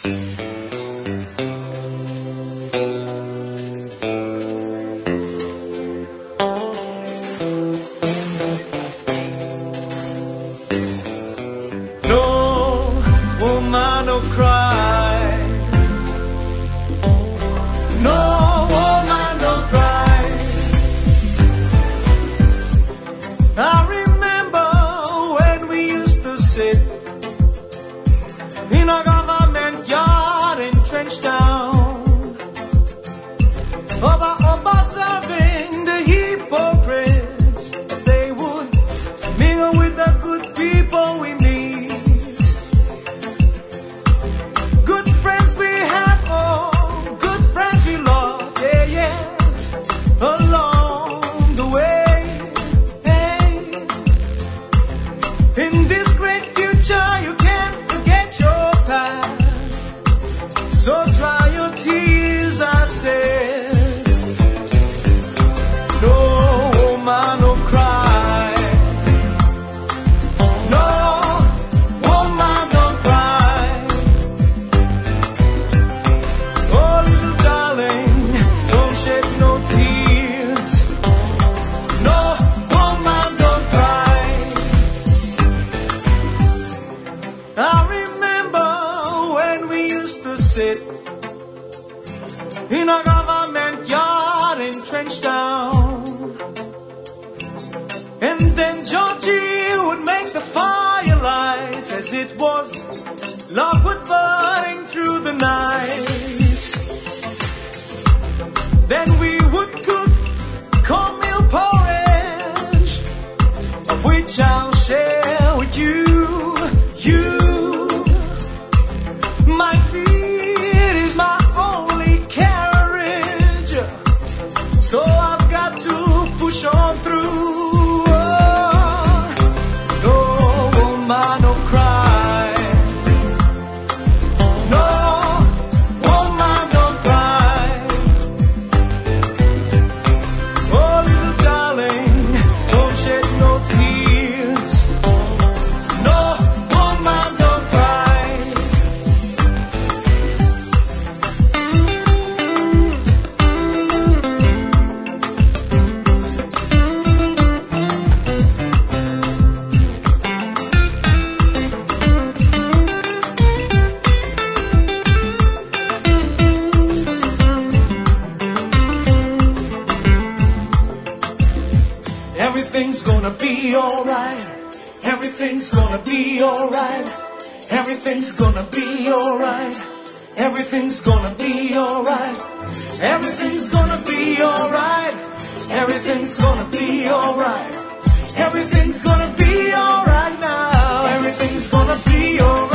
Woman, no cry. No woman, no cry. I remember when we used to sit in a government yard in Trenchtown, observing the hypocrites as they would mingle with the good people we meet. Along the way, in this great future, you can't forget your past. So dry your tears, I said. No woman, no cry. No woman, don't cry. Oh, little darling, don't shed no tears. I remember when we used to sit in a government yard in Trenchtown, and then Georgie would make the firelights as it was love would burning through the night. Then we would cook cornmeal porridge, of which I'll share with you. My feet is my only carriage, so I've got to push on through. No woman, no cry. No woman, don't cry. Oh, little darling, don't shed no tears. No woman, don't cry. Everything's gonna be alright. Everything's gonna be alright. Everything's gonna be alright. Everything's gonna be alright. Everything's gonna be alright. Everything's gonna be alright. Everything's gonna be alright now. Everything's gonna be alright.